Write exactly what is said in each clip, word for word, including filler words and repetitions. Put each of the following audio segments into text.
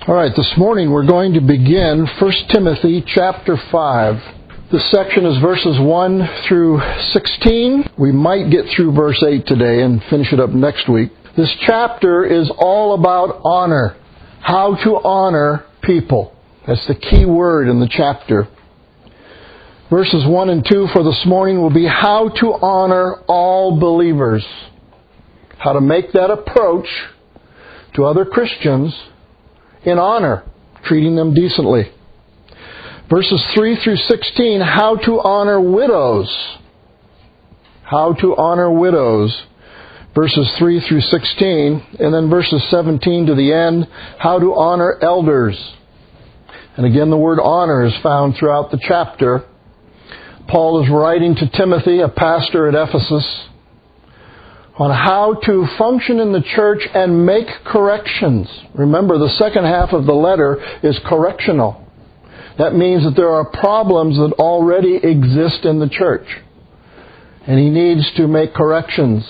All right, this morning we're going to begin First Timothy chapter five. This section is verses one through sixteen. We might get through verse eight today and finish it up next week. This chapter is all about honor, how to honor people. That's the key word in the chapter. Verses one and two for this morning will be how to honor all believers. How to make that approach to other Christians in honor, treating them decently. Verses three through sixteen, how to honor widows. How to honor widows. Verses three through sixteen, and then verses seventeen to the end, how to honor elders. And again, the word honor is found throughout the chapter. Paul is writing to Timothy, a pastor at Ephesus, on how to function in the church and make corrections. Remember, the second half of the letter is correctional. That means that there are problems that already exist in the church, and he needs to make corrections.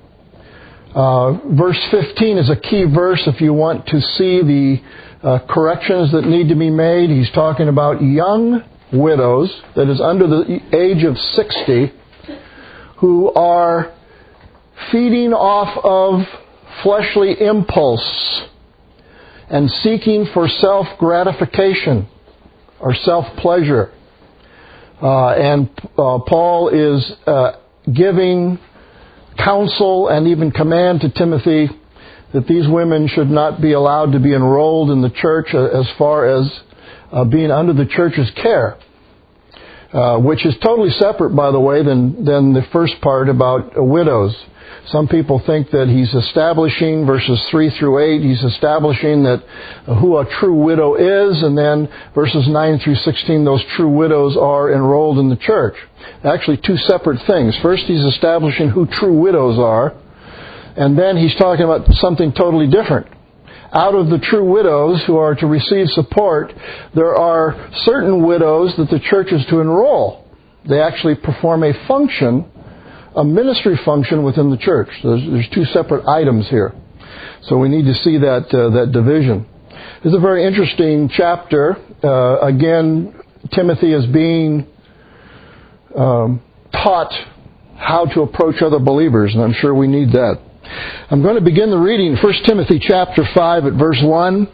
Uh, verse fifteen is a key verse if you want to see the uh, corrections that need to be made. He's talking about young widows, that is under the age of sixty, who are feeding off of fleshly impulse and seeking for self-gratification or self-pleasure. Uh, and uh, Paul is uh, giving counsel and even command to Timothy that these women should not be allowed to be enrolled in the church as far as uh, being under the church's care. Uh, which is totally separate, by the way, than, than the first part about uh, widows. Some people think that he's establishing, verses three through eight, he's establishing that uh, who a true widow is, and then verses nine through sixteen, those true widows are enrolled in the church. Actually, two separate things. First, he's establishing who true widows are, and then he's talking about something totally different. Out of the true widows who are to receive support, there are certain widows that the church is to enroll. They actually perform a function, a ministry function within the church. There's, there's two separate items here. So we need to see that uh, that division. This is a very interesting chapter. Uh, again, Timothy is being um, taught how to approach other believers, and I'm sure we need that. I'm going to begin the reading, First Timothy chapter five at verse one.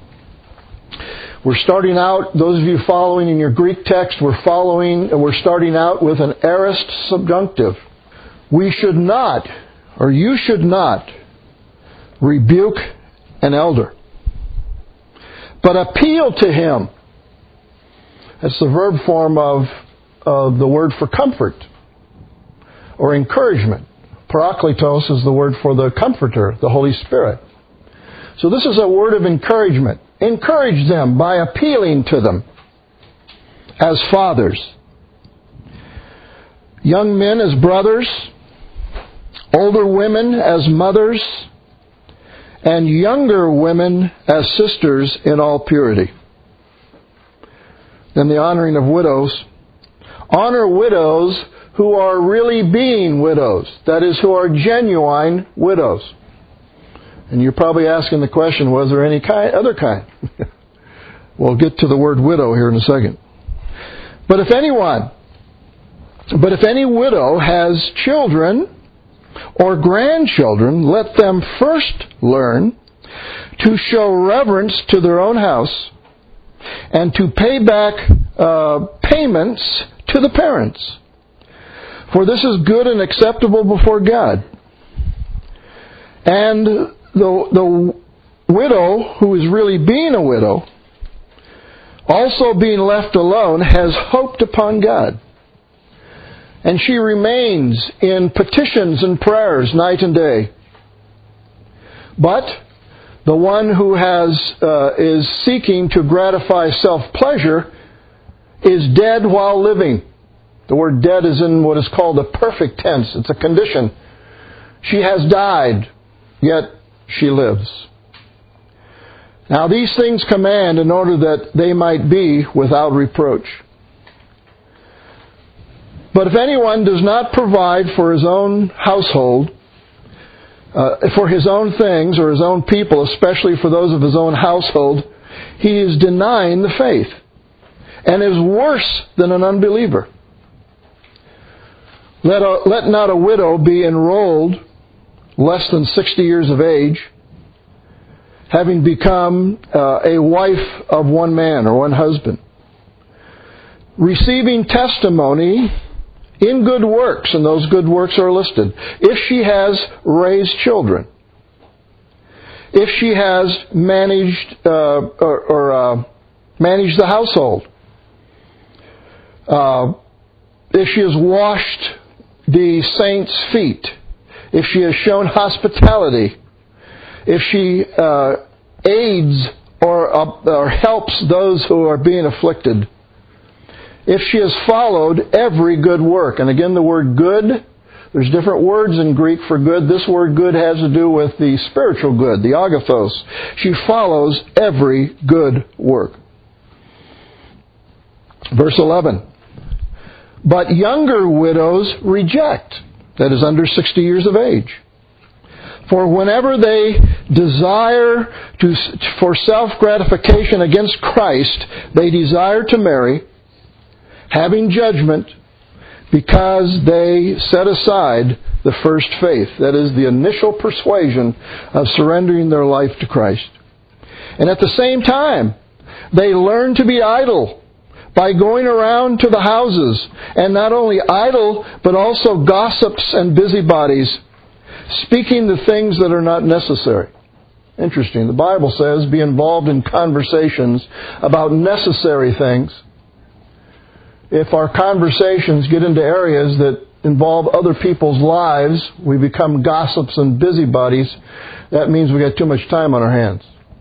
We're starting out, those of you following in your Greek text, we're following, we're starting out with an aorist subjunctive. We should not, or you should not, rebuke an elder, but appeal to him. That's the verb form of, of the word for comfort or encouragement. Parakletos is the word for the Comforter, the Holy Spirit. So this is a word of encouragement. Encourage them by appealing to them as fathers. Young men as brothers, older women as mothers, and younger women as sisters in all purity. Then the honoring of widows. Honor widows who are really being widows. That is, who are genuine widows. And you're probably asking the question, was there any kind, other kind? We'll get to the word widow here in a second. But if anyone, but if any widow has children or grandchildren, let them first learn to show reverence to their own house and to pay back uh, payments to the parents. For this is good and acceptable before God. And the, the widow, who is really being a widow, also being left alone, has hoped upon God. And she remains in petitions and prayers night and day. But the one who has uh, is seeking to gratify self-pleasure is dead while living. The word dead is in what is called a perfect tense. It's a condition. She has died, yet she lives. Now these things command in order that they might be without reproach. But if anyone does not provide for his own household, uh, for his own things or his own people, especially for those of his own household, he is denying the faith and is worse than an unbeliever. Let, a, let not a widow be enrolled less than sixty years of age, having become uh, a wife of one man or one husband, receiving testimony in good works, and those good works are listed. If she has raised children, if she has managed uh, or, or uh, managed the household, uh, if she has washed the saints' feet, if she has shown hospitality, if she uh, aids or, uh, or helps those who are being afflicted, if she has followed every good work. And again, the word good, there's different words in Greek for good. This word good has to do with the spiritual good, the agathos. She follows every good work. Verse eleven. But younger widows reject, that is under sixty years of age. For whenever they desire to, for self-gratification against Christ, they desire to marry, having judgment, because they set aside the first faith, that is, the initial persuasion of surrendering their life to Christ. And at the same time, they learn to be idle by going around to the houses, and not only idle, but also gossips and busybodies, speaking the things that are not necessary. Interesting. The Bible says, be involved in conversations about necessary things. If our conversations get into areas that involve other people's lives, we become gossips and busybodies. That means we got too much time on our hands.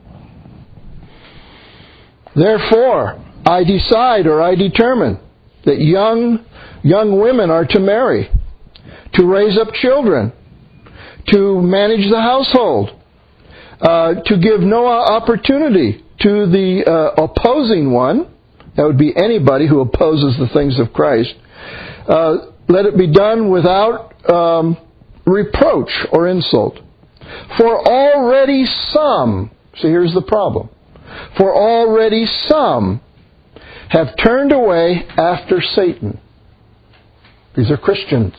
Therefore, I decide or I determine that young young women are to marry, to raise up children, to manage the household, uh, to give no opportunity to the uh, opposing one. That would be anybody who opposes the things of Christ. Uh, let it be done without um, reproach or insult. For already some, see here's the problem, for already some have turned away after Satan. These are Christians.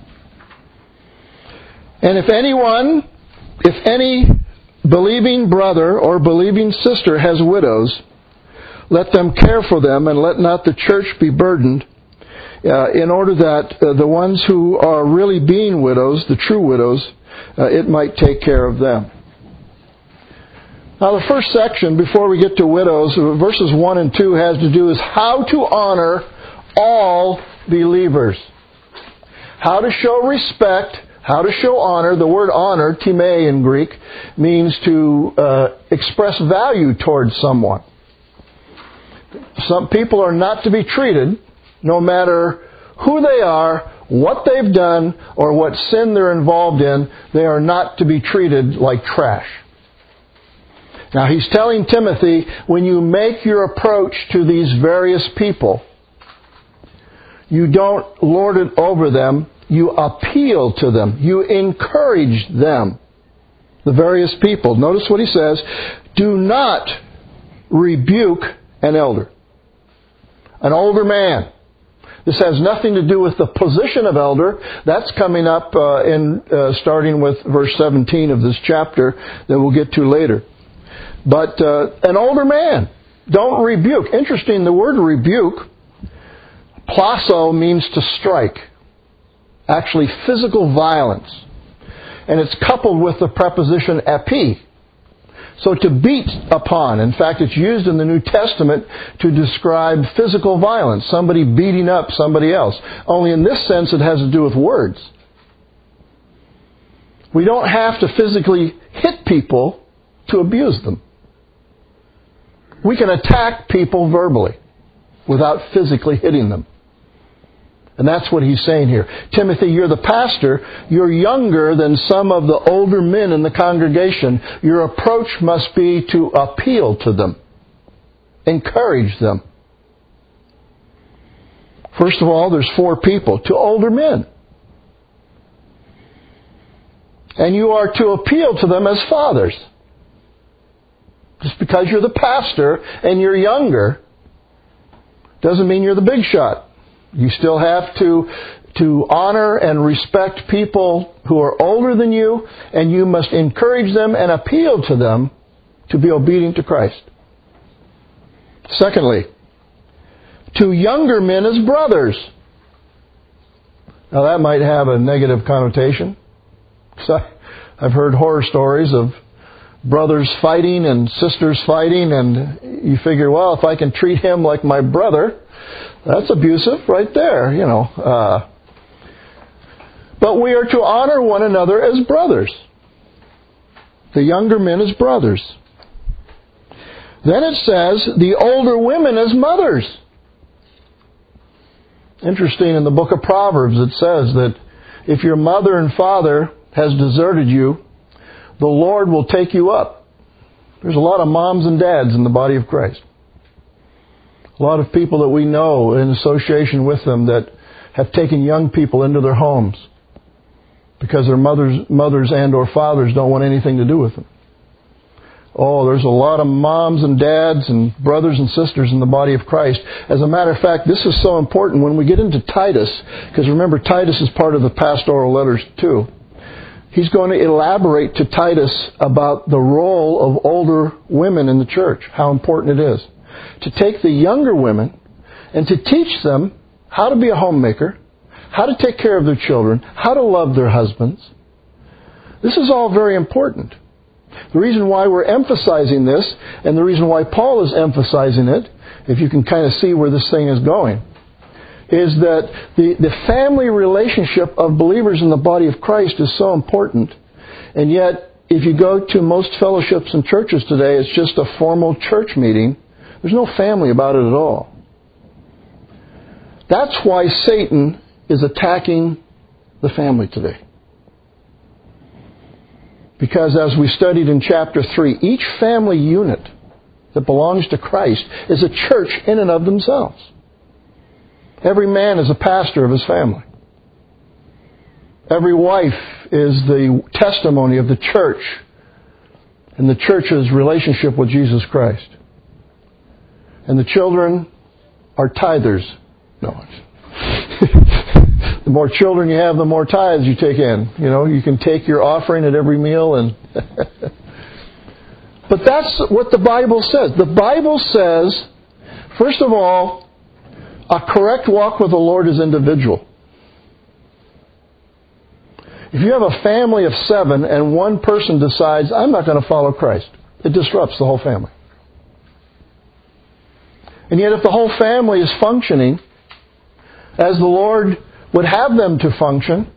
And if anyone, if any believing brother or believing sister has widows, let them care for them, and let not the church be burdened, uh, in order that uh, the ones who are really being widows, the true widows, uh, it might take care of them. Now the first section, before we get to widows, verses one and two, has to do with how to honor all believers. How to show respect, how to show honor. The word honor, time in Greek, means to uh, express value towards someone. Some people are not to be treated, no matter who they are, what they've done, or what sin they're involved in, they are not to be treated like trash. Now he's telling Timothy, when you make your approach to these various people, you don't lord it over them, you appeal to them, you encourage them, the various people. Notice what he says, do not rebuke an elder, an older man. This has nothing to do with the position of elder. That's coming up uh, in uh, starting with verse seventeen of this chapter that we'll get to later. But uh, an older man, don't rebuke. Interesting, the word rebuke, plaso, means to strike. Actually, physical violence. And it's coupled with the preposition epi. So to beat upon. In fact, it's used in the New Testament to describe physical violence. Somebody beating up somebody else. Only in this sense it has to do with words. We don't have to physically hit people to abuse them. We can attack people verbally without physically hitting them. And that's what he's saying here. Timothy, you're the pastor. You're younger than some of the older men in the congregation. Your approach must be to appeal to them. Encourage them. First of all, there's four people. To older men. And you are to appeal to them as fathers. Just because you're the pastor and you're younger doesn't mean you're the big shot. You still have to, to honor and respect people who are older than you, and you must encourage them and appeal to them to be obedient to Christ. Secondly, to younger men as brothers. Now that might have a negative connotation. So I've heard horror stories of brothers fighting and sisters fighting, and you figure, well, if I can treat him like my brother, that's abusive right there, you know. Uh, but we are to honor one another as brothers. The younger men as brothers. Then it says, the older women as mothers. Interesting, in the book of Proverbs it says that if your mother and father has deserted you, the Lord will take you up. There's a lot of moms and dads in the body of Christ. A lot of people that we know in association with them that have taken young people into their homes because their mothers, mothers and or fathers don't want anything to do with them. Oh, there's a lot of moms and dads and brothers and sisters in the body of Christ. As a matter of fact, this is so important when we get into Titus, because remember, Titus is part of the pastoral letters too. He's going to elaborate to Titus about the role of older women in the church, how important it is to take the younger women and to teach them how to be a homemaker, how to take care of their children, how to love their husbands. This is all very important. The reason why we're emphasizing this, and the reason why Paul is emphasizing it, if you can kind of see where this thing is going, is that the, the family relationship of believers in the body of Christ is so important. And yet, if you go to most fellowships and churches today, it's just a formal church meeting. There's no family about it at all. That's why Satan is attacking the family today. Because as we studied in chapter three, each family unit that belongs to Christ is a church in and of themselves. Every man is a pastor of his family. Every wife is the testimony of the church and the church's relationship with Jesus Christ. And the children are tithers. No. The more children you have, the more tithes you take in. You know, you can take your offering at every meal and... But that's what the Bible says. The Bible says, first of all, a correct walk with the Lord is individual. If you have a family of seven and one person decides, I'm not going to follow Christ, it disrupts the whole family. And yet if the whole family is functioning as the Lord would have them to function,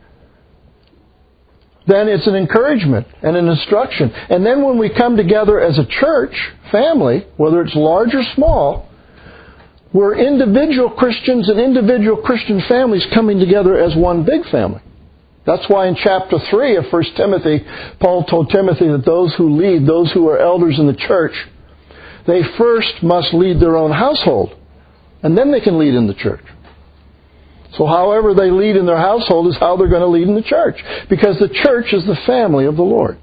then it's an encouragement and an instruction. And then when we come together as a church family, whether it's large or small, we're individual Christians and individual Christian families coming together as one big family. That's why in chapter three of First Timothy, Paul told Timothy that those who lead, those who are elders in the church, they first must lead their own household, and then they can lead in the church. So however they lead in their household is how they're going to lead in the church, because the church is the family of the Lord.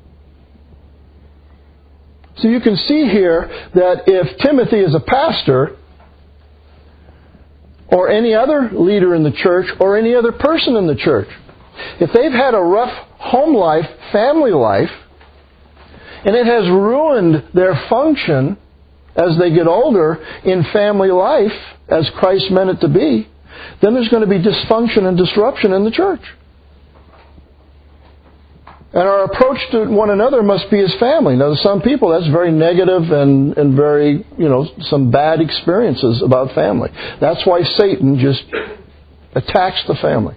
So you can see here that if Timothy is a pastor, or any other leader in the church, or any other person in the church, if they've had a rough home life, family life, and it has ruined their function as they get older in family life, as Christ meant it to be, then there's going to be dysfunction and disruption in the church. And our approach to one another must be as family. Now, to some people, that's very negative and, and very, you know, some bad experiences about family. That's why Satan just attacks the family.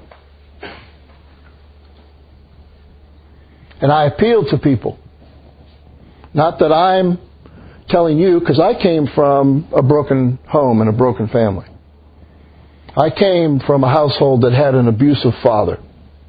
And I appeal to people. Not that I'm telling you, because I came from a broken home and a broken family. I came from a household that had an abusive father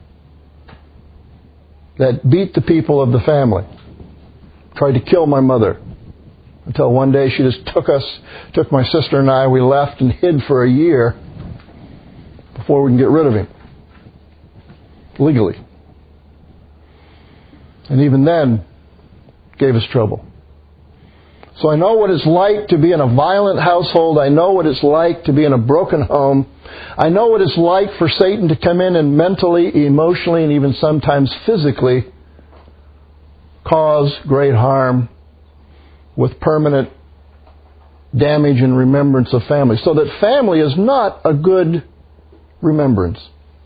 that beat the people of the family, tried to kill my mother, until one day she just took us, took my sister and I, we left and hid for a year before we can get rid of him, legally. And even then, gave us trouble. So I know what it's like to be in a violent household. I know what it's like to be in a broken home. I know what it's like for Satan to come in and mentally, emotionally, and even sometimes physically cause great harm with permanent damage and remembrance of family. So that family is not a good remembrance.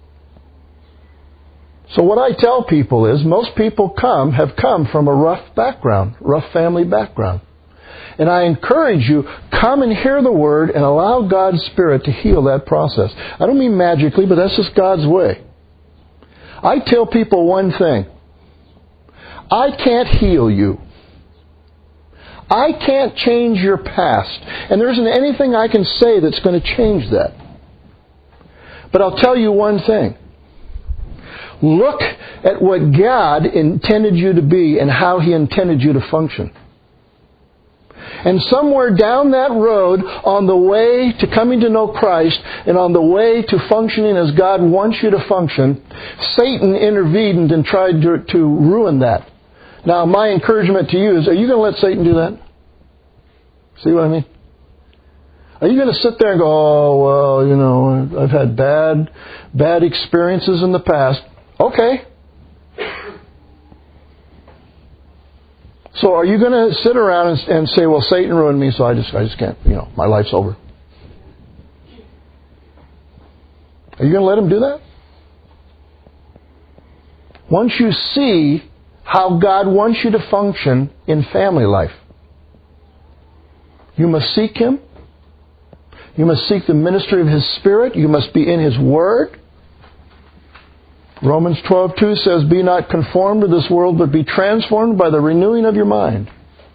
So what I tell people is most people come, have come from a rough background, rough family background. And I encourage you, come and hear the Word and allow God's Spirit to heal that process. I don't mean magically, but that's just God's way. I tell people one thing. I can't heal you. I can't change your past. And there isn't anything I can say that's going to change that. But I'll tell you one thing. Look at what God intended you to be and how He intended you to function. And somewhere down that road, on the way to coming to know Christ and on the way to functioning as God wants you to function, Satan intervened and tried to, to ruin that. Now, my encouragement to you is, are you going to let Satan do that? See what I mean? Are you going to sit there and go, oh, well, you know, I've had bad, bad experiences in the past. Okay. So are you going to sit around and, and say, well, Satan ruined me, so I just, I just can't, you know, my life's over? Are you going to let him do that? Once you see how God wants you to function in family life, you must seek Him. You must seek the ministry of His Spirit. You must be in His Word. Romans twelve two says, be not conformed to this world, but be transformed by the renewing of your mind.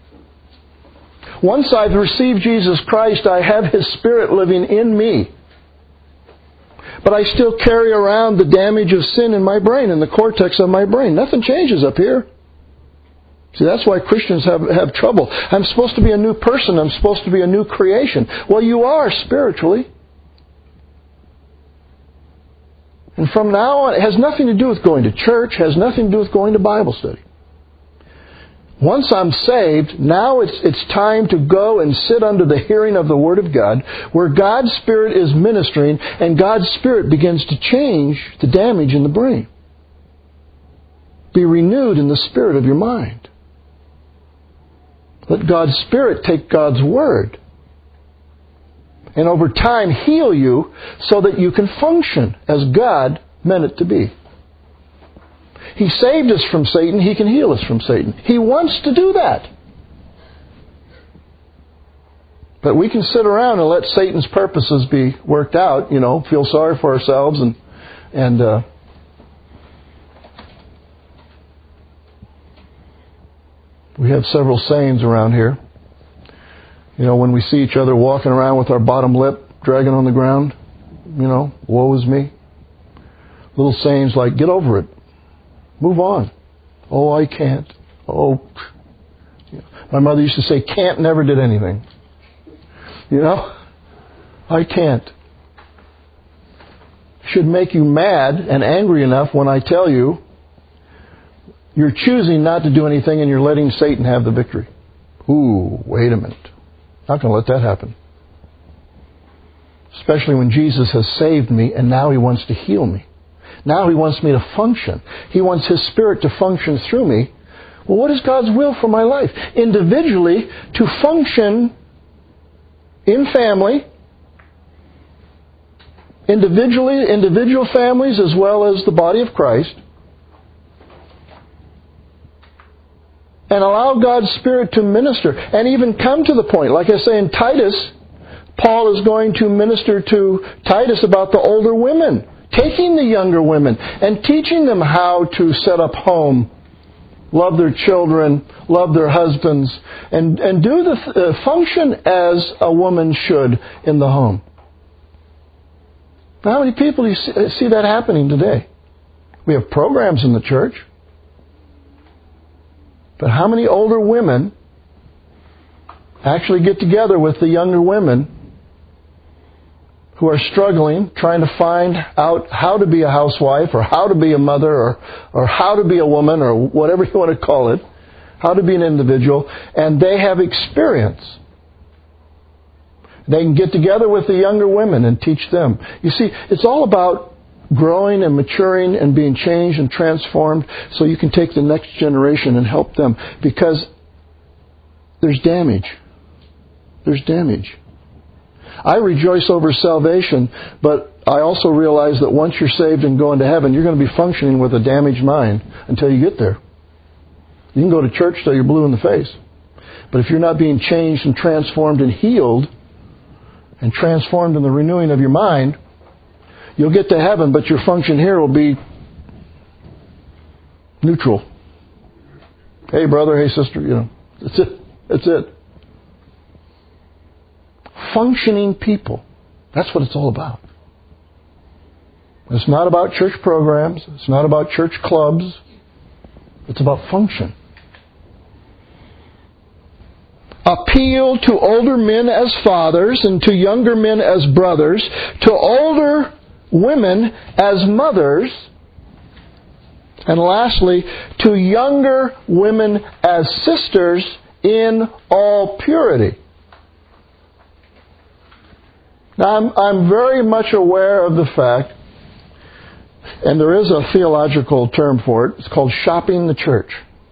Once I've received Jesus Christ, I have His Spirit living in me. But I still carry around the damage of sin in my brain, in the cortex of my brain. Nothing changes up here. See, that's why Christians have, have trouble. I'm supposed to be a new person. I'm supposed to be a new creation. Well, you are spiritually. And from now on, it has nothing to do with going to church, has nothing to do with going to Bible study. Once I'm saved, now it's, it's time to go and sit under the hearing of the Word of God, where God's Spirit is ministering, and God's Spirit begins to change the damage in the brain. Be renewed in the spirit of your mind. Let God's Spirit take God's Word and over time heal you so that you can function as God meant it to be. He saved us from Satan. He can heal us from Satan. He wants to do that. But we can sit around and let Satan's purposes be worked out, you know, feel sorry for ourselves and and uh, we have several sayings around here. You know, when we see each other walking around with our bottom lip dragging on the ground, you know, woe is me. Little sayings like, get over it. Move on. Oh, I can't. Oh. My mother used to say, can't never did anything. You know? I can't. Should make you mad and angry enough when I tell you you're choosing not to do anything and you're letting Satan have the victory. Ooh, wait a minute. Not going to let that happen. Especially when Jesus has saved me and now He wants to heal me. Now He wants me to function. He wants His Spirit to function through me. Well, what is God's will for my life? Individually, to function in family, individually, individual families as well as the body of Christ, and allow God's Spirit to minister and even come to the point. Like I say in Titus, Paul is going to minister to Titus about the older women, taking the younger women and teaching them how to set up home, love their children, love their husbands, and, and do the uh, function as a woman should in the home. How many people do you see, see that happening today? We have programs in the church. But how many older women actually get together with the younger women who are struggling, trying to find out how to be a housewife or how to be a mother or, or how to be a woman or whatever you want to call it, how to be an individual, and they have experience. They can get together with the younger women and teach them. You see, it's all about growing and maturing and being changed and transformed so you can take the next generation and help them. Because there's damage. There's damage. I rejoice over salvation, but I also realize that once you're saved and go into heaven, you're going to be functioning with a damaged mind until you get there. You can go to church till you're blue in the face. But if you're not being changed and transformed and healed and transformed in the renewing of your mind, you'll get to heaven, but your function here will be neutral. Hey, brother, hey, sister, you know, that's it. That's it. Functioning people. That's what it's all about. It's not about church programs. It's not about church clubs. It's about function. Appeal to older men as fathers and to younger men as brothers, to older women as mothers, and lastly, to younger women as sisters in all purity. Now, I'm, I'm very much aware of the fact, and there is a theological term for it, it's called shopping the church.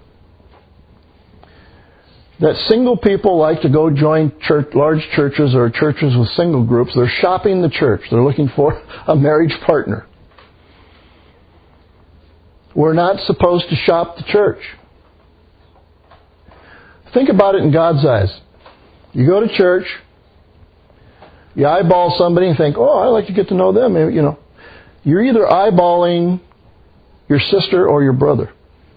That single people like to go join church, large churches or churches with single groups. They're shopping the church. They're looking for a marriage partner. We're not supposed to shop the church. Think about it in God's eyes. You go to church, you eyeball somebody and think, oh, I'd like to get to know them. You know, you're either eyeballing your sister or your brother.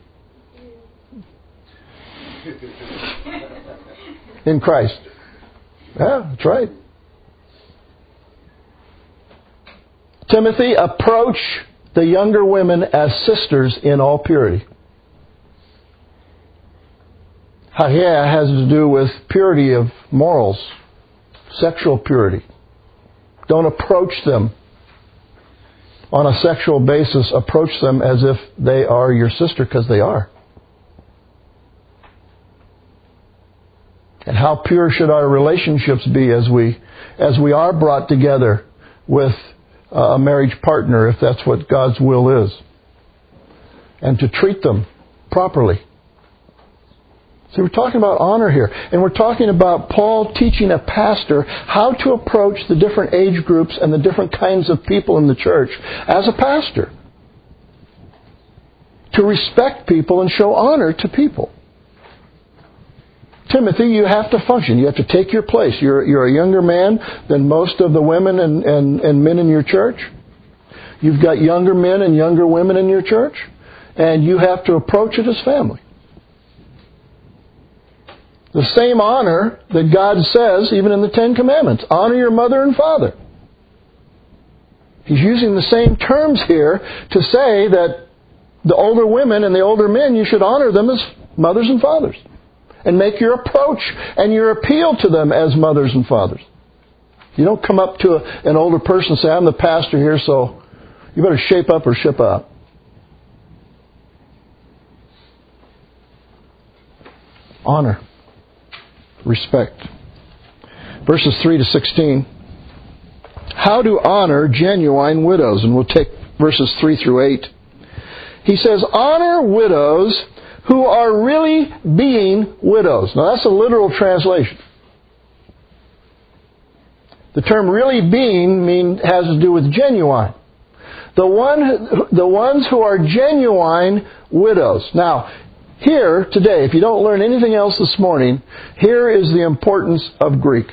In Christ. Yeah, that's right. Timothy, approach the younger women as sisters in all purity. Hagia has to do with purity of morals, sexual purity. Don't approach them on a sexual basis. Approach them as if they are your sister, because they are. And how pure should our relationships be as we as we are brought together with a marriage partner, if that's what God's will is. And to treat them properly. See, we're talking about honor here. And we're talking about Paul teaching a pastor how to approach the different age groups and the different kinds of people in the church as a pastor. To respect people and show honor to people. Timothy, you have to function. You have to take your place. You're, you're a younger man than most of the women and, and, and men in your church. You've got younger men and younger women in your church. And you have to approach it as family. The same honor that God says, even in the Ten Commandments. Honor your mother and father. He's using the same terms here to say that the older women and the older men, you should honor them as mothers and fathers. And make your approach and your appeal to them as mothers and fathers. You don't come up to a, an older person and say, I'm the pastor here, so you better shape up or ship out. Honor. Respect. Verses three to sixteen. How to honor genuine widows. And we'll take verses three through eight. He says, honor widows who are really being widows. Now that's a literal translation. The term really being mean, has to do with genuine. The one, the ones who are genuine widows. Now, here today, if you don't learn anything else this morning, here is the importance of Greek.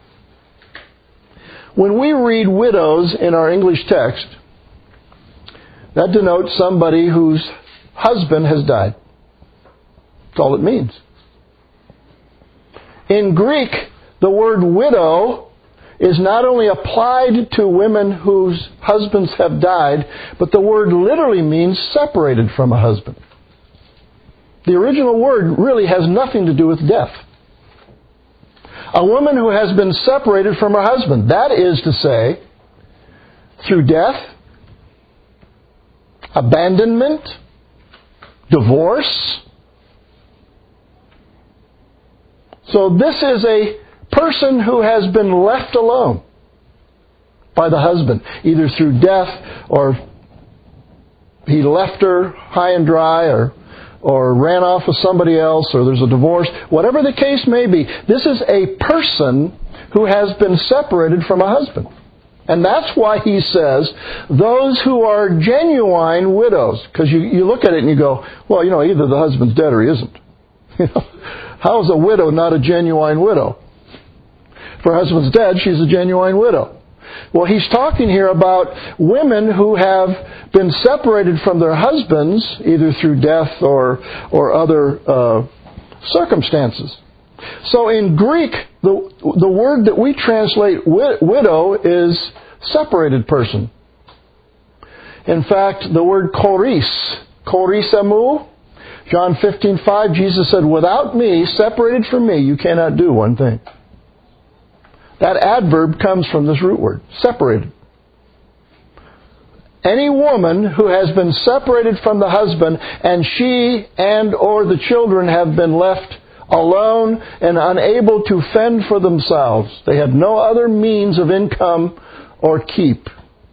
When we read widows in our English text, that denotes somebody whose husband has died. That's all it means. In Greek, the word widow is not only applied to women whose husbands have died, but the word literally means separated from a husband. The original word really has nothing to do with death. A woman who has been separated from her husband, that is to say, through death, abandonment, divorce, So this is a person who has been left alone by the husband, either through death or he left her high and dry or or ran off with somebody else or there's a divorce. Whatever the case may be, this is a person who has been separated from a husband. And that's why he says, those who are genuine widows. Because you, you look at it and you go, well, you know, either the husband's dead or he isn't. You know, how is a widow not a genuine widow? If her husband's dead, she's a genuine widow. Well, he's talking here about women who have been separated from their husbands, either through death or or other uh, circumstances. So in Greek, the the word that we translate wi- widow is separated person. In fact, the word choris, chorisemu, John fifteen five, Jesus said, without me, separated from me, you cannot do one thing. That adverb comes from this root word, separated. Any woman who has been separated from the husband and she and or the children have been left alone and unable to fend for themselves. They have no other means of income or keep.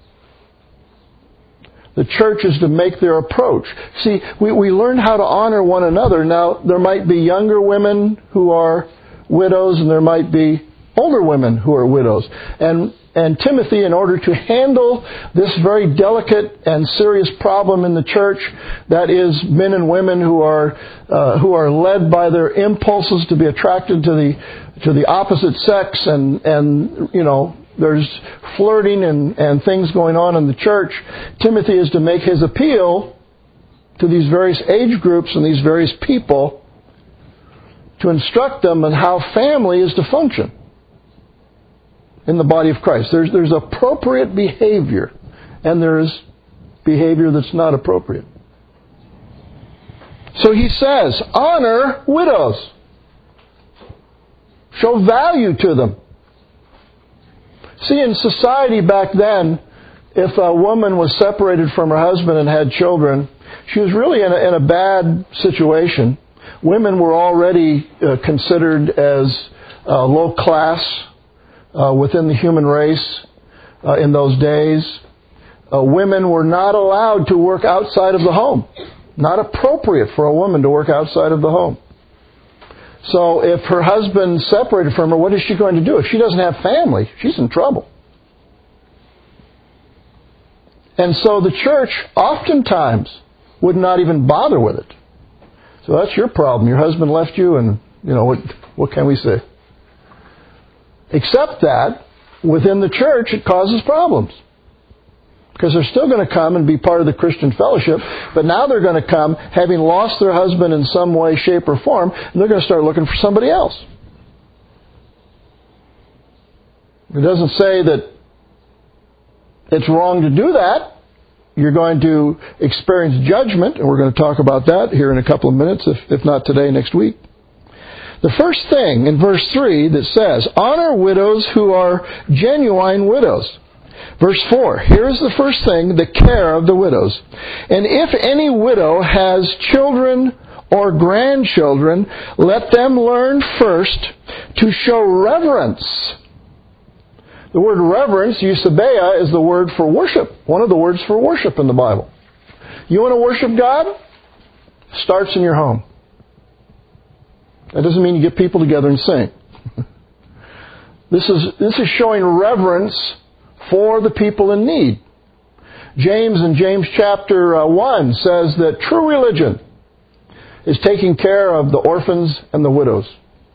The church is to make their approach. See, we, we learn how to honor one another. Now, there might be younger women who are widows and there might be older women who are widows. And and Timothy, in order to handle this very delicate and serious problem in the church, that is men and women who are uh, who are led by their impulses to be attracted to the to the opposite sex, and and you know there's flirting and, and things going on in the church. Timothy is to make his appeal to these various age groups and these various people to instruct them on how family is to function in the body of Christ. There's there's appropriate behavior, and there's behavior that's not appropriate. So he says, honor widows. Show value to them. See, in society back then, if a woman was separated from her husband and had children, she was really in a, in a bad situation. Women were already uh, considered as uh, low class Uh, within the human race uh, in those days. Uh, women were not allowed to work outside of the home. Not appropriate for a woman to work outside of the home. So if her husband separated from her, what is she going to do? If she doesn't have family, she's in trouble. And so the church oftentimes would not even bother with it. So that's your problem. Your husband left you, and you know what, what can we say? Except that, within the church, it causes problems. Because they're still going to come and be part of the Christian fellowship, but now they're going to come having lost their husband in some way, shape, or form, and they're going to start looking for somebody else. It doesn't say that it's wrong to do that. You're going to experience judgment, and we're going to talk about that here in a couple of minutes, if, if not today, next week. The first thing in verse three that says, honor widows who are genuine widows. Verse four, here's the first thing, the care of the widows. And if any widow has children or grandchildren, let them learn first to show reverence. The word reverence, eusebeia, is the word for worship. One of the words for worship in the Bible. You want to worship God? Starts in your home. That doesn't mean you get people together and sing. This is this is showing reverence for the people in need. James in James chapter one says that true religion is taking care of the orphans and the widows.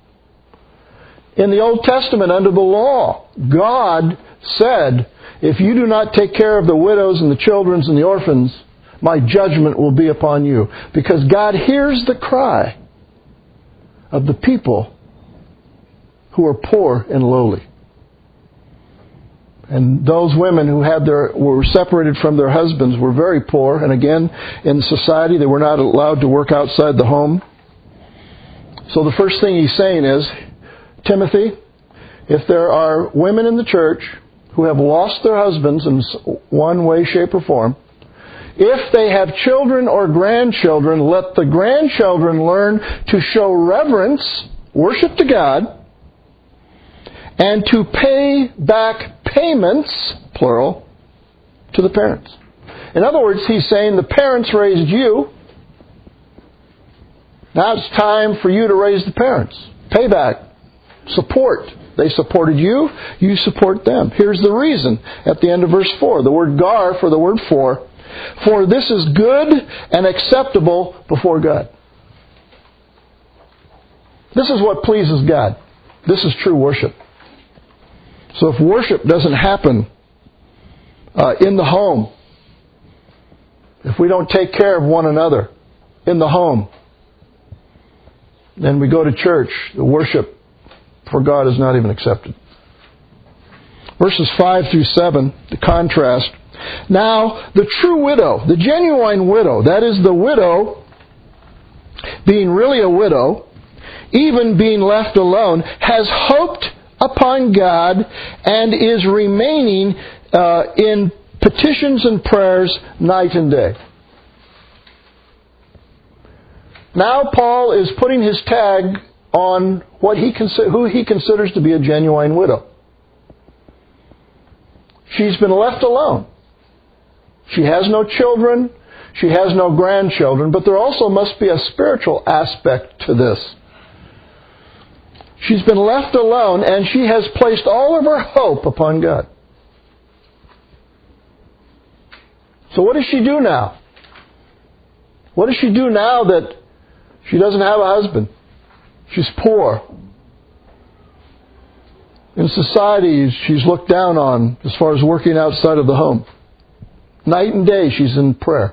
In the Old Testament, under the law, God said, if you do not take care of the widows and the children and the orphans, my judgment will be upon you. Because God hears the cry of the people who are poor and lowly. And those women who had their were separated from their husbands were very poor. And again, in society, they were not allowed to work outside the home. So the first thing he's saying is, Timothy, if there are women in the church who have lost their husbands in one way, shape, or form, if they have children or grandchildren, let the grandchildren learn to show reverence. worship to God and to pay back payments, plural, to the parents. In other words, he's saying the parents raised you. Now it's time for you to raise the parents. Payback. Support. They supported you. You support them. Here's the reason at the end of verse four. The word gar for the word for. For this is good and acceptable before God. This is what pleases God. This is true worship. So if worship doesn't happen uh, in the home, if we don't take care of one another in the home, then we go to church, the worship for God is not even accepted. Verses five through seven, the contrast. Now, the true widow, the genuine widow, that is the widow being really a widow, even being left alone, has hoped upon God and is remaining uh, in petitions and prayers night and day. Now Paul is putting his tag on what he consi- who he considers to be a genuine widow. She's been left alone. She has no children. She has no grandchildren. But there also must be a spiritual aspect to this. She's been left alone, and she has placed all of her hope upon God. So what does she do now? What does she do now that she doesn't have a husband? She's poor. In society, she's looked down on as far as working outside of the home. Night and day, she's in prayer.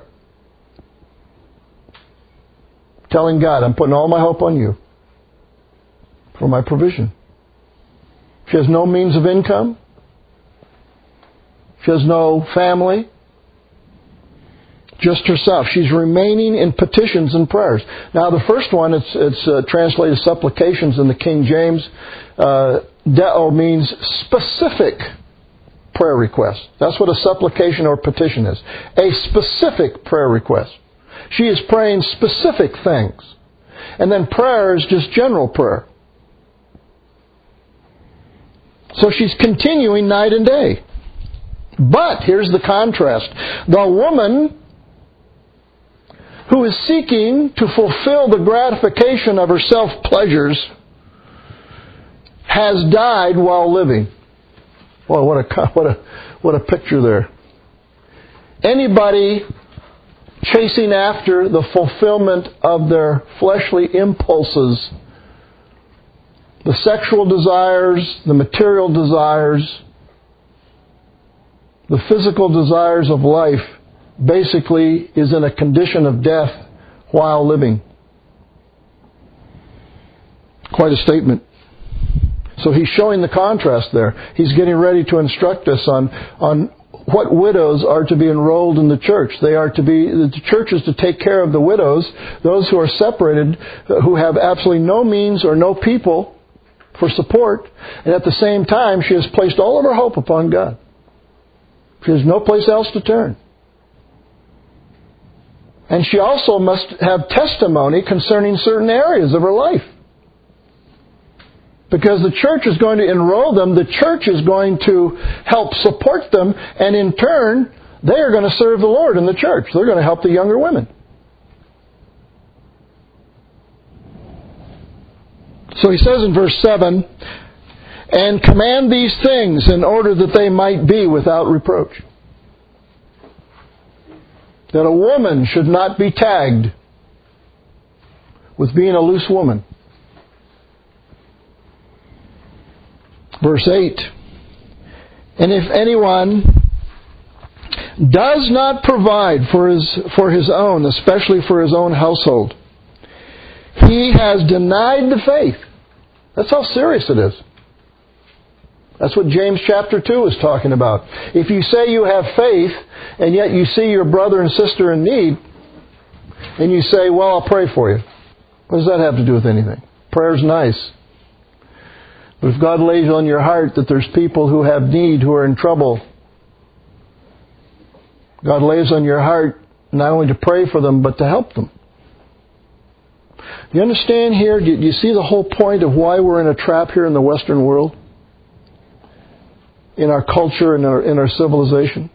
Telling God, I'm putting all my hope on you for my provision. She has no means of income. She has no family. Just herself. She's remaining in petitions and prayers. Now, the first one, it's, it's uh, translated supplications in the King James. Uh, deo means specific prayer request. That's what a supplication or petition is. A specific prayer request. She is praying specific things. And then prayer is just general prayer. So she's continuing night and day. But, here's the contrast. The woman who is seeking to fulfill the gratification of her self-pleasures has died while living. Boy, what a, what a, what a picture there. Anybody chasing after the fulfillment of their fleshly impulses, the sexual desires, the material desires, the physical desires of life, basically is in a condition of death while living. Quite a statement. So he's showing the contrast there. He's getting ready to instruct us on, on what widows are to be enrolled in the church. They are to be, the church is to take care of the widows, those who are separated, who have absolutely no means or no people for support. And at the same time, she has placed all of her hope upon God. She has no place else to turn. And she also must have testimony concerning certain areas of her life. Because the church is going to enroll them, the church is going to help support them, and in turn, they are going to serve the Lord in the church. They're going to help the younger women. So he says in verse seven, and command these things in order that they might be without reproach. That a woman should not be tagged with being a loose woman. Verse eight. And if anyone does not provide for his, for his own, especially for his own household, he has denied the faith. That's how serious it is. That's what James chapter two is talking about. If you say you have faith, and yet you see your brother and sister in need, and you say, well, I'll pray for you. What does that have to do with anything? Prayer's nice. But if God lays on your heart that there's people who have need, who are in trouble, God lays on your heart not only to pray for them, but to help them. Do you understand here? Do you see the whole point of why we're in a trap here in the Western world? In our culture and our, in our civilization?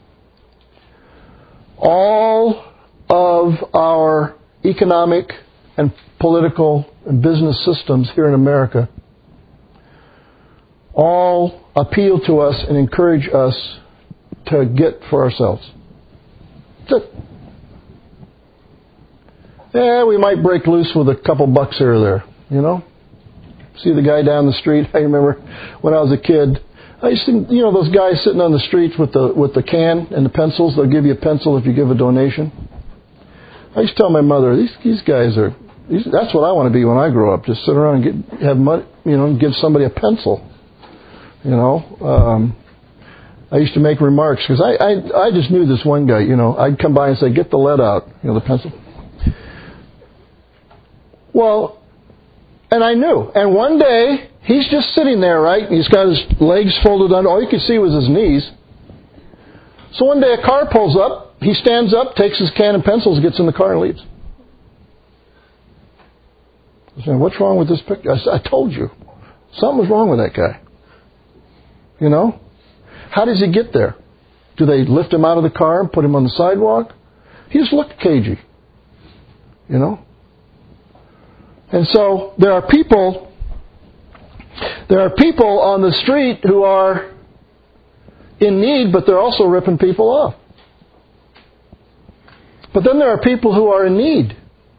All of our economic and political and business systems here in America all appeal to us and encourage us to get for ourselves. That's it. Yeah, we might break loose with a couple bucks here or there, you know. See the guy down the street. I remember when I was a kid, I used to, you know, those guys sitting on the streets with the with the can and the pencils. They'll give you a pencil if you give a donation. I used to tell my mother, these these guys are. These, that's what I want to be when I grow up. Just sit around and get, have money, you know, and give somebody a pencil. You know, um, I used to make remarks because I, I I just knew this one guy. You know, I'd come by and say, "Get the lead out," you know, the pencil. Well, and I knew. And one day, he's just sitting there, right? He's got his legs folded under. All you could see was his knees. So one day a car pulls up. He stands up, takes his can and pencils, gets in the car and leaves. I said, what's wrong with this picture? I said, I told you. Something was wrong with that guy. You know? How does he get there? Do they lift him out of the car and put him on the sidewalk? He just looked cagey. You know? And so there are people, there are people on the street who are in need, but they're also ripping people off. But then there are people who are in need.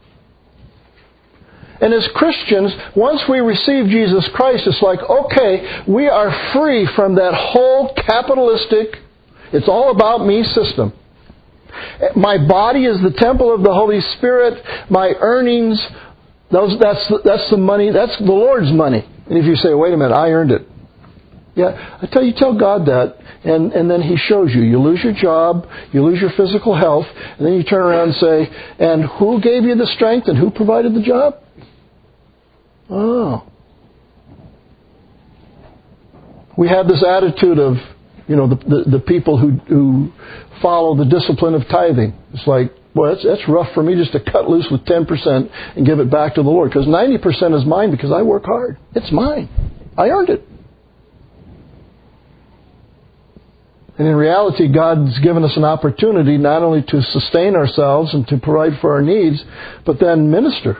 And as Christians, once we receive Jesus Christ, it's like, okay, we are free from that whole capitalistic, it's all about me system. My body is the temple of the Holy Spirit. My earnings, those that's that's the money, that's the Lord's money. And if you say, wait a minute, I earned it. Yeah, I tell you, tell God that, and, and then He shows you. You lose your job, you lose your physical health, and then you turn around and say, and who gave you the strength and who provided the job? Oh. We have this attitude of, you know, the, the, the people who, who follow the discipline of tithing. It's like, well, that's, that's rough for me just to cut loose with ten percent and give it back to the Lord. Because ninety percent is mine because I work hard. It's mine. I earned it. And in reality, God's given us an opportunity not only to sustain ourselves and to provide for our needs, but then minister.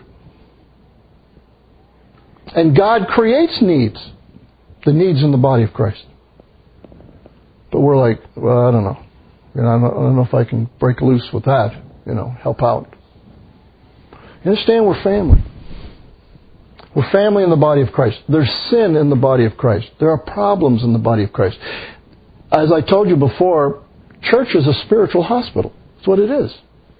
And God creates needs. The needs in the body of Christ. But we're like, well, I don't know. You know, I don't, I don't know if I can break loose with that. You know, help out. You understand, we're family. We're family in the body of Christ. There's sin in the body of Christ. There are problems in the body of Christ. As I told you before, church is a spiritual hospital. That's what it is.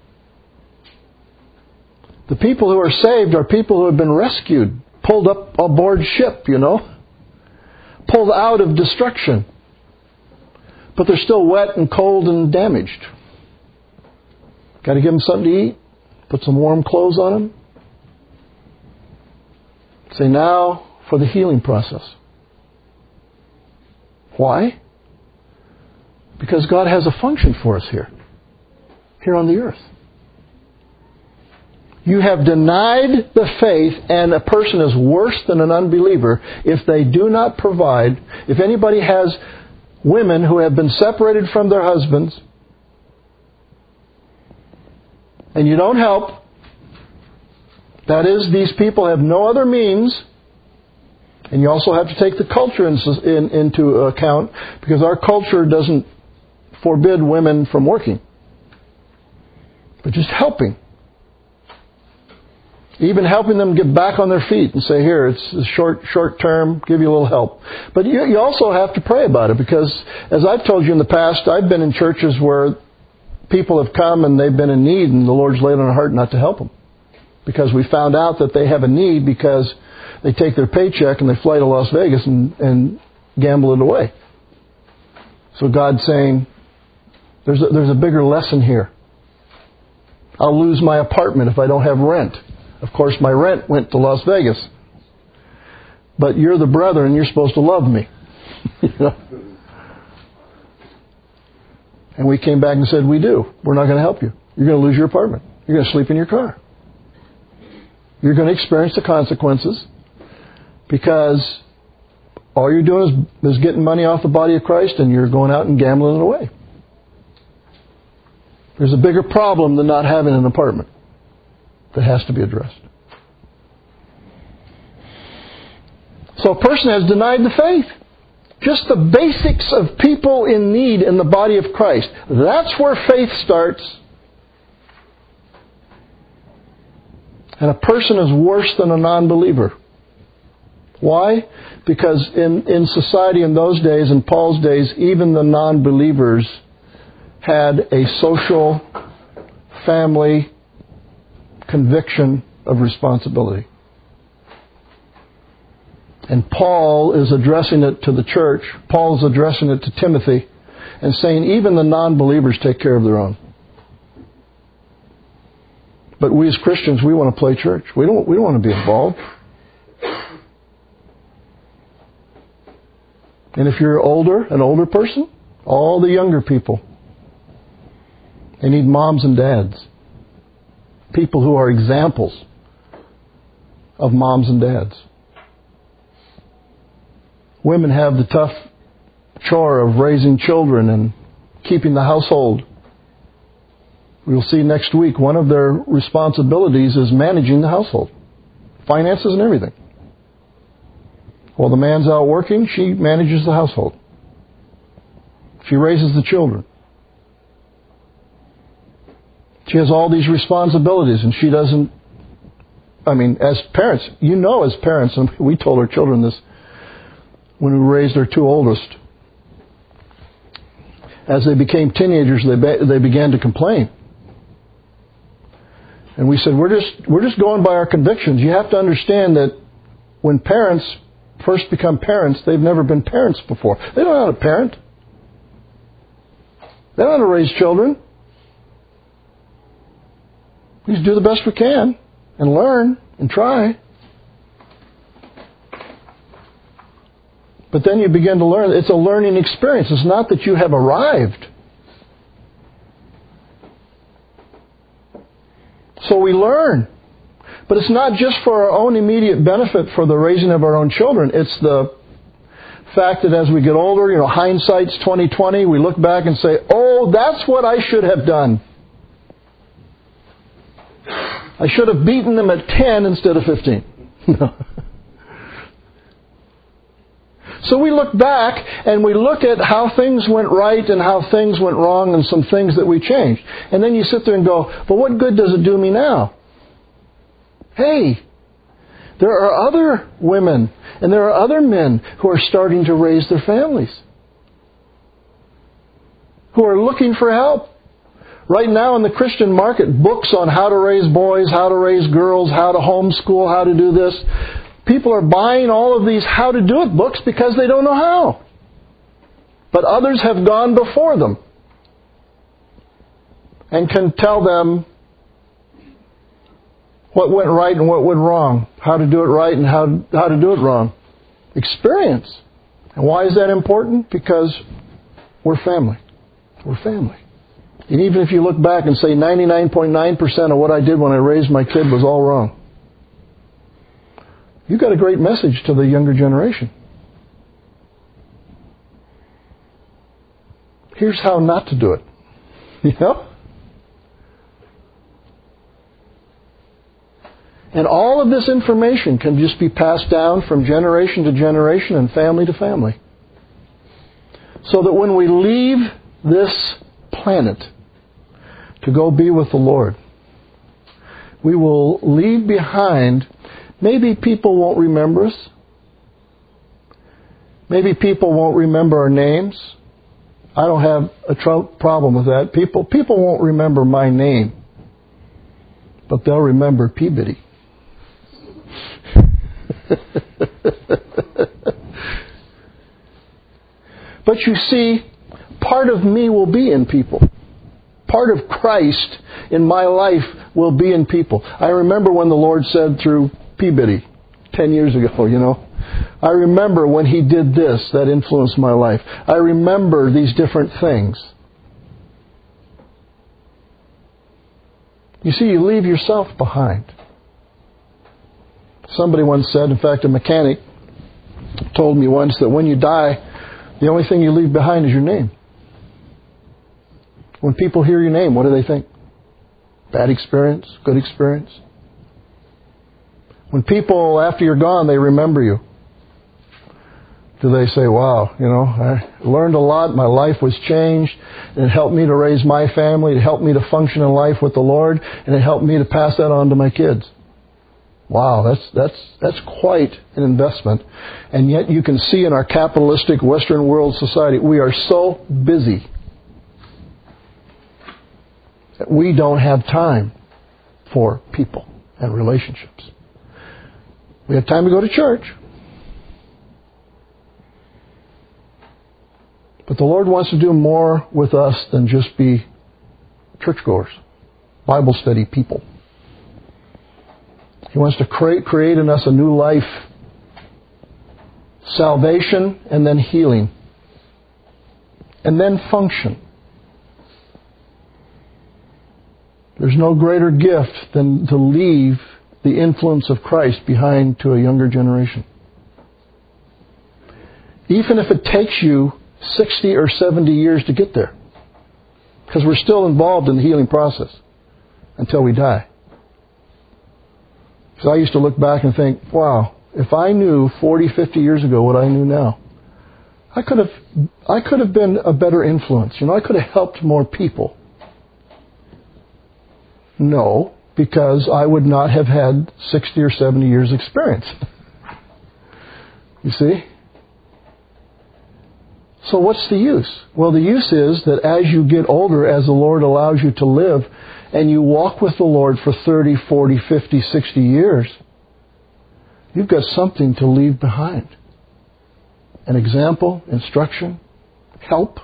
The people who are saved are people who have been rescued, pulled up aboard ship, you know, pulled out of destruction. But they're still wet and cold and damaged. Got to give them something to eat. Put some warm clothes on them. Say, now for the healing process. Why? Because God has a function for us here. Here on the earth. You have denied the faith, and a person is worse than an unbeliever if they do not provide. If anybody has women who have been separated from their husbands, and you don't help, that is, these people have no other means, and you also have to take the culture in, in, into account, because our culture doesn't forbid women from working, but just helping. Even helping them get back on their feet and say, here, it's short short term, give you a little help. But you, you also have to pray about it, because as I've told you in the past, I've been in churches where people have come and they've been in need, and the Lord's laid on our heart not to help them. Because we found out that they have a need because they take their paycheck and they fly to Las Vegas and, and gamble it away. So God's saying, there's a, there's a bigger lesson here. I'll lose my apartment if I don't have rent. Of course, my rent went to Las Vegas. But you're the brother and you're supposed to love me. You know? And we came back and said, we do. We're not going to help you. You're going to lose your apartment. You're going to sleep in your car. You're going to experience the consequences because all you're doing is, is getting money off the body of Christ and you're going out and gambling it away. There's a bigger problem than not having an apartment that has to be addressed. So a person has denied the faith. Just the basics of people in need in the body of Christ. That's where faith starts. And a person is worse than a non-believer. Why? Because in, in society in those days, in Paul's days, even the non-believers had a social, family conviction of responsibility. And Paul is addressing it to the church. Paul is addressing it to Timothy and saying even the non-believers take care of their own. But we as Christians, we want to play church. We don't, we don't want to be involved. And if you're older, an older person, all the younger people, they need moms and dads. People who are examples of moms and dads. Women have the tough chore of raising children and keeping the household. We'll see next week one of their responsibilities is managing the household. Finances and everything. While the man's out working, she manages the household. She raises the children. She has all these responsibilities and she doesn't... I mean, as parents, you know as parents, and we told our children this when we raised our two oldest. As they became teenagers, they be, they began to complain. And we said, we're just we're just going by our convictions. You have to understand that when parents first become parents, they've never been parents before. They don't know how to parent. They don't know how to raise children. We just do the best we can and learn and try. But then you begin to learn. It's a learning experience. It's not that you have arrived. So we learn. But it's not just for our own immediate benefit for the raising of our own children. It's the fact that as we get older, you know, hindsight's twenty twenty, we look back and say, oh, that's what I should have done. I should have beaten them at ten instead of fifteen. So we look back and we look at how things went right and how things went wrong and some things that we changed. And then you sit there and go, but what good does it do me now? Hey, there are other women and there are other men who are starting to raise their families, who are looking for help. Right now in the Christian market, books on how to raise boys, how to raise girls, how to homeschool, how to do this. People are buying all of these how to do it books because they don't know how. But others have gone before them and can tell them what went right and what went wrong, how to do it right and how, how to do it wrong. Experience. And why is that important? Because we're family. We're family. And even if you look back and say ninety-nine point nine percent of what I did when I raised my kid was all wrong, you've got a great message to the younger generation. Here's how not to do it. You know? And all of this information can just be passed down from generation to generation and family to family. So that when we leave this planet to go be with the Lord, we will leave behind. Maybe people won't remember us. Maybe people won't remember our names. I don't have a tr- problem with that. People, people won't remember my name, but they'll remember Peabody. But you see, part of me will be in people. Part of Christ in my life will be in people. I remember when the Lord said through Peabody ten years ago, you know. I remember when He did this that influenced my life. I remember these different things. You see, you leave yourself behind. Somebody once said, in fact, a mechanic told me once that when you die, the only thing you leave behind is your name. When people hear your name, what do they think? Bad experience? Good experience? When people, after you're gone, they remember you. Do they say, wow, you know, I learned a lot, my life was changed, and it helped me to raise my family, it helped me to function in life with the Lord, and it helped me to pass that on to my kids. Wow, that's that's that's quite an investment. And yet you can see in our capitalistic Western world society, we are so busy that we don't have time for people and relationships. We have time to go to church. But the Lord wants to do more with us than just be churchgoers, Bible study people. He wants to create, create in us a new life, salvation and then healing, and then function. There's no greater gift than to leave the influence of Christ behind to a younger generation. Even if it takes you sixty or seventy years to get there. Because we're still involved in the healing process until we die. So I used to look back and think, wow, if I knew forty, fifty years ago what I knew now, I could have I could have been a better influence. You know, I could have helped more people. No, because I would not have had sixty or seventy years experience. You see? So what's the use? Well, the use is that as you get older, as the Lord allows you to live, and you walk with the Lord for thirty, forty, fifty, sixty years, you've got something to leave behind. An example, instruction, help.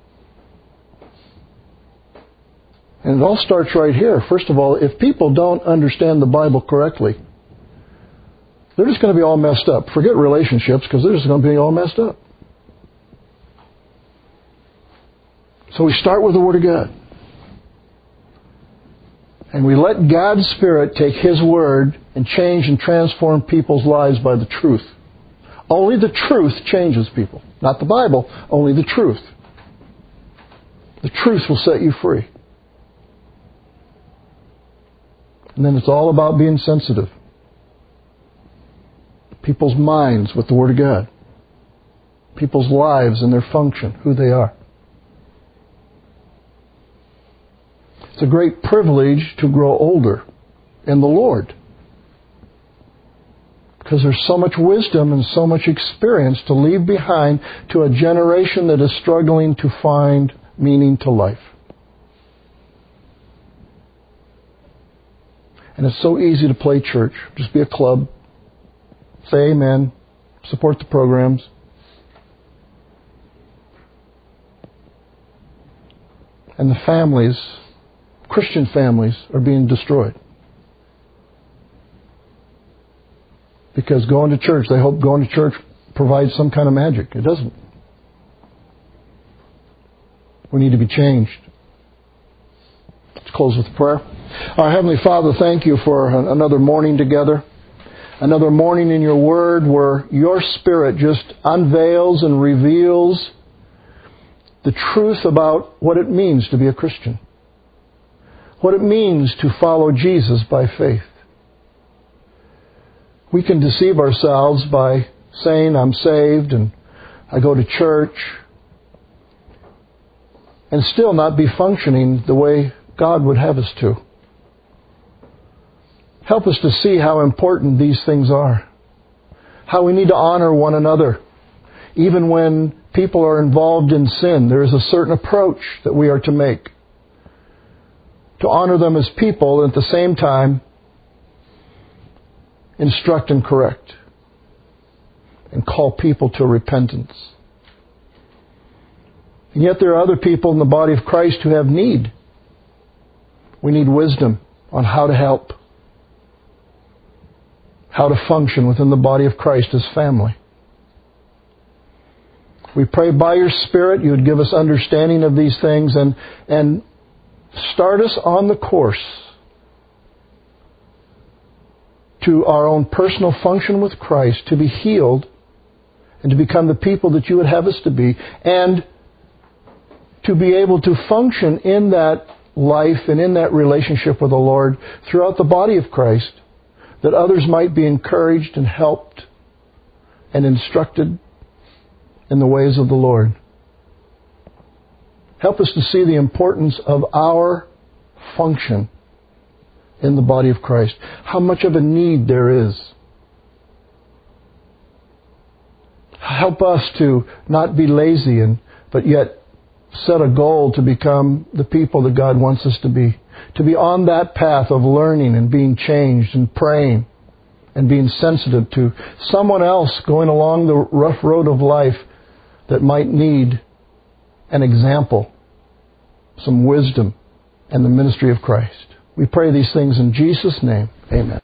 And it all starts right here. First of all, if people don't understand the Bible correctly, they're just going to be all messed up. Forget relationships, because they're just going to be all messed up. So we start with the Word of God. And we let God's Spirit take His Word and change and transform people's lives by the truth. Only the truth changes people. Not the Bible, only the truth. The truth will set you free. And then it's all about being sensitive. People's minds with the Word of God. People's lives and their function, who they are. It's a great privilege to grow older in the Lord. Because there's so much wisdom and so much experience to leave behind to a generation that is struggling to find meaning to life. And it's so easy to play church. Just be a club. Say amen. Support the programs. And the families, Christian families, are being destroyed. Because going to church, they hope going to church provides some kind of magic. It doesn't. We need to be changed. Let's close with prayer. Our Heavenly Father, thank you for another morning together. Another morning in your Word where your Spirit just unveils and reveals the truth about what it means to be a Christian. What it means to follow Jesus by faith. We can deceive ourselves by saying, I'm saved and I go to church, and still not be functioning the way God would have us to. Help us to see how important these things are. How we need to honor one another. Even when people are involved in sin, there is a certain approach that we are to make. To honor them as people, and at the same time, instruct and correct. And call people to repentance. And yet there are other people in the body of Christ who have need. We need wisdom on how to help. How to function within the body of Christ as family. We pray by your Spirit you would give us understanding of these things and, and start us on the course to our own personal function with Christ, to be healed, and to become the people that you would have us to be, and to be able to function in that life and in that relationship with the Lord throughout the body of Christ, that others might be encouraged and helped and instructed in the ways of the Lord. Help us to see the importance of our function in the body of Christ. How much of a need there is. Help us to not be lazy, and but yet set a goal to become the people that God wants us to be. To be on that path of learning and being changed and praying and being sensitive to someone else going along the rough road of life that might need an example, some wisdom, and the ministry of Christ. We pray these things in Jesus' name. Amen.